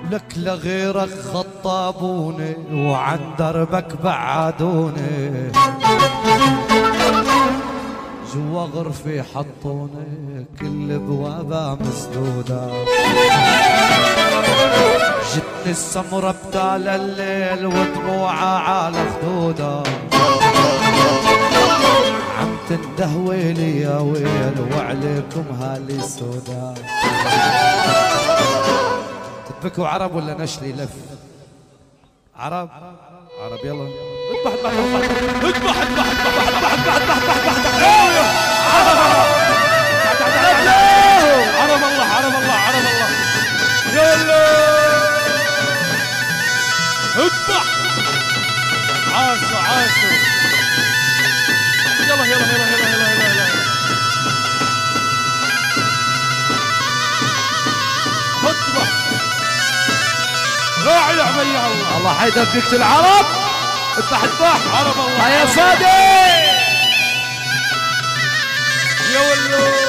لك لغيرك خطابوني وعن دربك بعدوني، جوا غرفي حطوني كل بوابة مسدودة، جتني السمرة بتال الليل ودموعها على خدودها، عم تنده ويلي يا ويل وعليكم هالي سودا. تبكوا عرب ولا نشلي لف؟ عرب عرب يلا اذبح اذبح اذبح اذبح اذبح اذبح اذبح اذبح عرب الله عرب الله عرب الله يلا اذبح عاشوا عاشوا يلا يلا يلا يلا يلا يلا اذبح راعي العمية الله الله حيدر فيك العرب اذبح اذبح عرب الله يا صادق يا ولو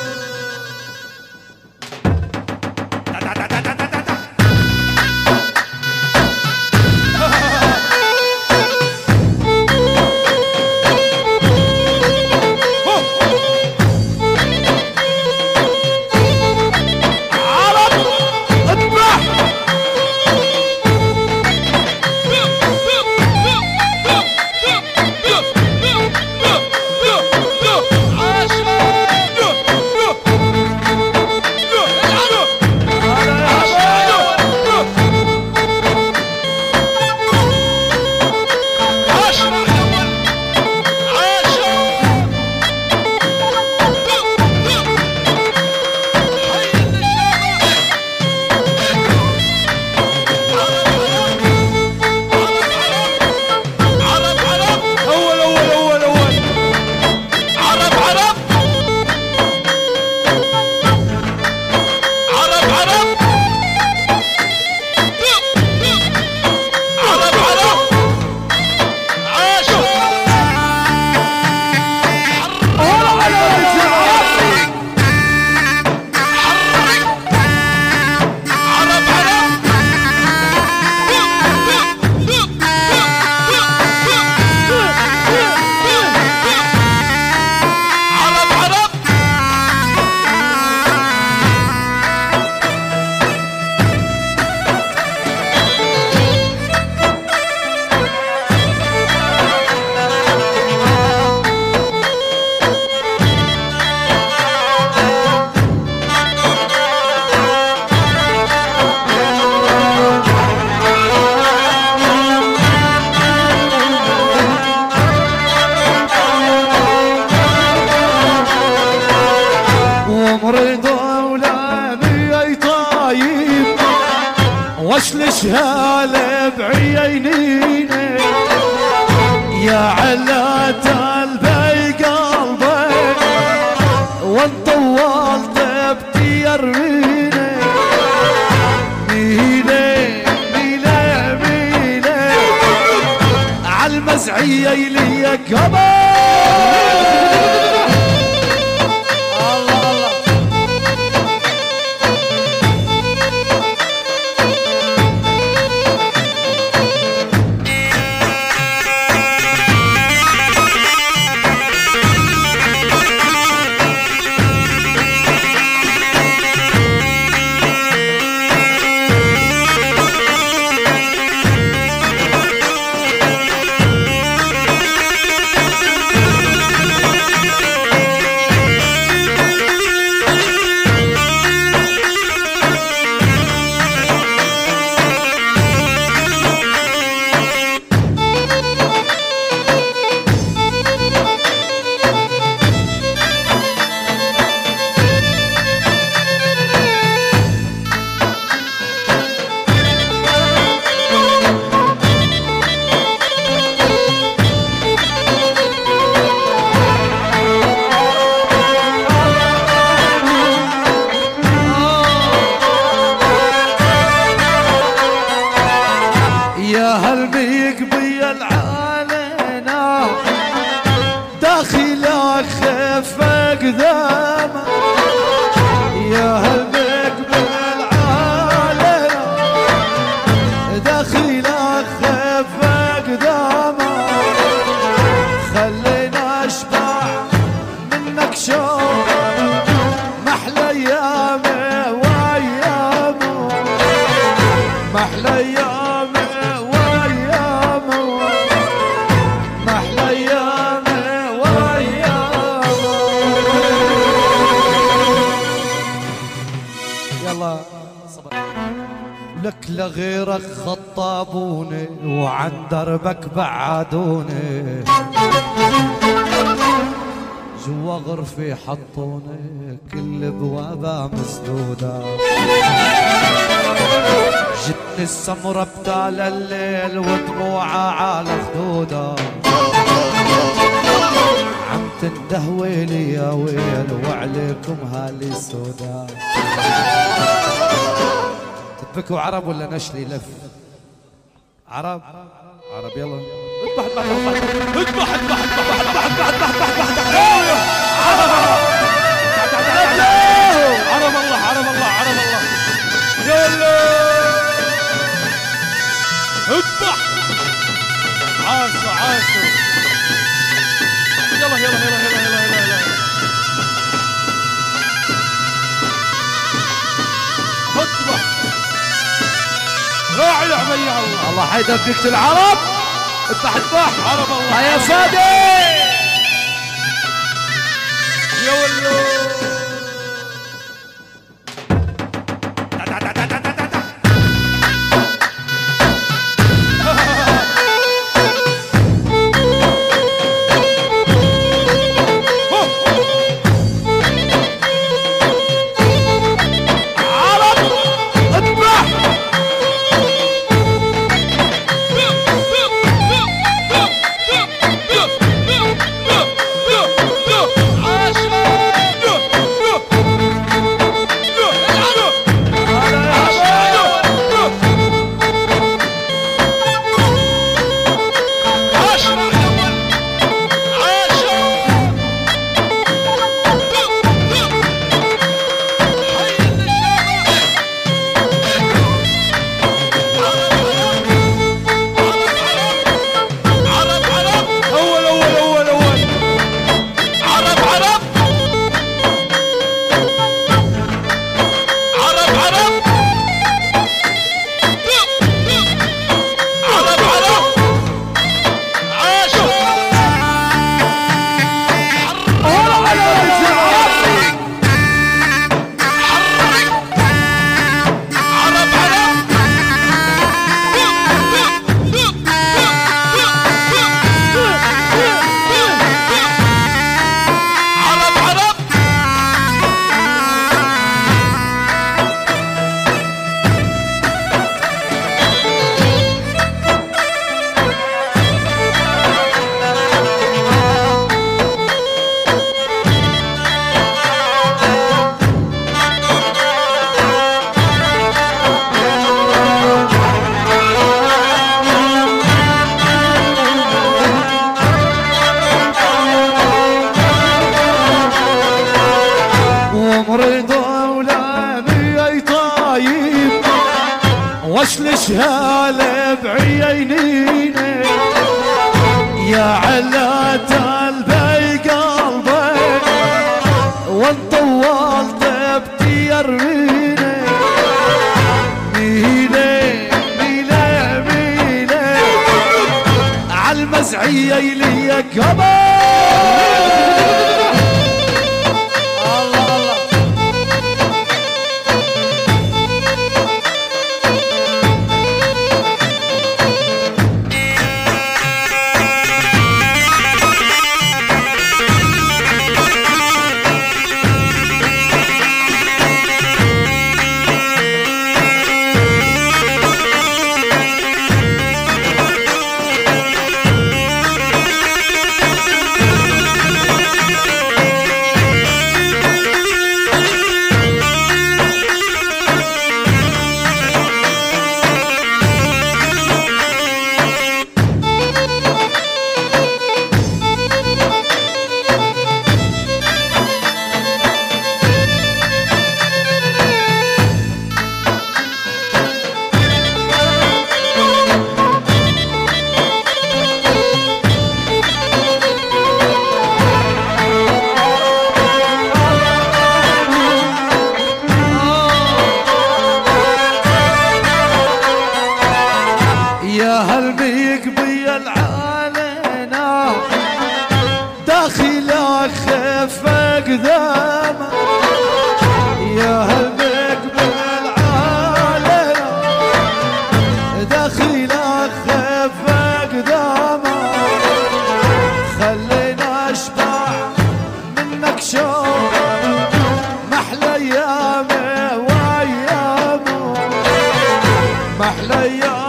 واشلش هالة بعينيني يا علات البي قلبي وان طولت بتيرميني ميلي ميلي ميلي عالمزعية يلي قبل محلى ايامي وايامي محلى ايامي وايامي. يلا صبر لك لغيرك خطابوني وعن دربك بعدوني، جوا غرفي حطوني كل بوابة مسدودة، جتني السمرة بتال الليل ودموعها على خدودة، عم تنده ويلي يا ويل وعليكم هالي سودا. تبكوا عرب ولا نشلي لف؟ عرب عرب يلا اذبح اذبح اذبح اذبح اذبح اذبح عرب الله عرب الله عرب الله يلا اذبح عاشوا عاشوا يلا يلا يلا يلا يلا يلا اذبح راعي عمي الله الله حيدر تقتل العرب. اذبح اذبح عرب الله يا صادق يا ولو واشلش هالب بعينيني يا علات البي قلبي وان طولت بتيرميني ميلي ميلي ميلي عالمزعية يلي قبل ايامه وايامه محلى ايامه